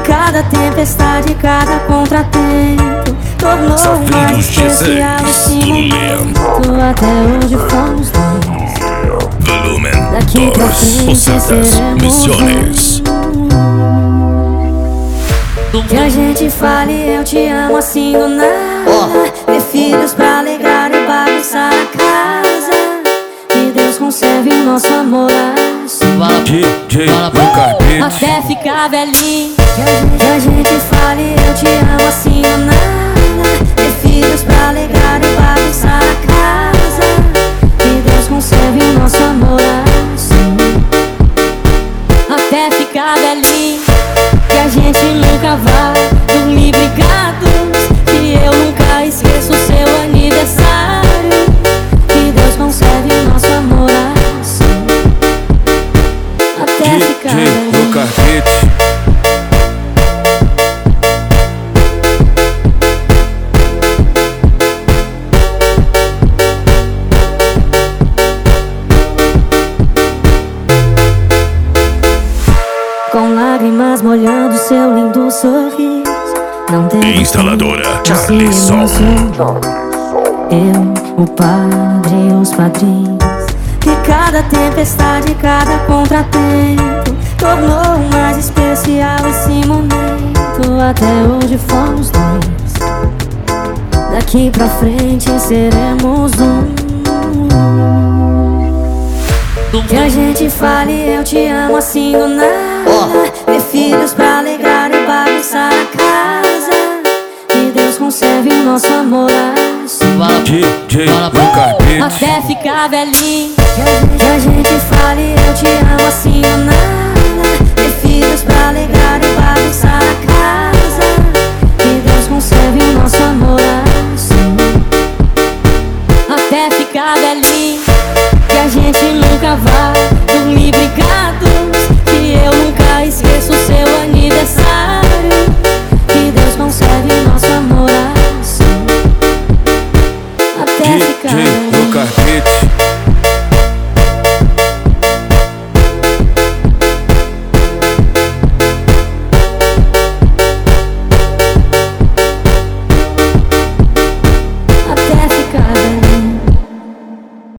cada tempestade, cada contratempo tornou mais especial esse momento. Até hoje fomos dois. Volumen Daqui pra 2, frente Posadas Misiones. Que a gente fale eu te amo assim do nada. Ter filhos pra alegrar e bagunçar a casa. Que Deus conserve o nosso amor assim, DJ Lucas Beat. até ficar velhinho. Que a gente fale eu te amo assim do nada. Ter filhos pra alegrar e bagunçar a casa. Que Deus conserve o nosso amor assim, até ficar velhinho. Que a gente nunca vai dormir brigados. Que eu nunca esqueço o seu aniversário. Que Deus conserve o nosso amor assim, até ficar DJ velhinho. Lucas Beat. Com lágrimas molhando seu lindo sorriso. Não tem Instaladora como se Charlison. emocionar. Eu, o padre e os padrinhos. Que cada tempestade, cada contratempo tornou mais especial esse momento. Até hoje fomos dois. Daqui pra frente seremos um. Que a gente fale eu te amo assim do nada. Ter filhos pra alegrar e bagunçar a casa. Que Deus conserve o nosso amor assim, DJ Lucas Beat. até ficar velhinho. Que a gente fale eu te amo assim do nada. Ter filhos pra alegrar e bagunçar a casa. Que Deus conserve o nosso amor assim, até ficar velhinho. Que a gente nunca vai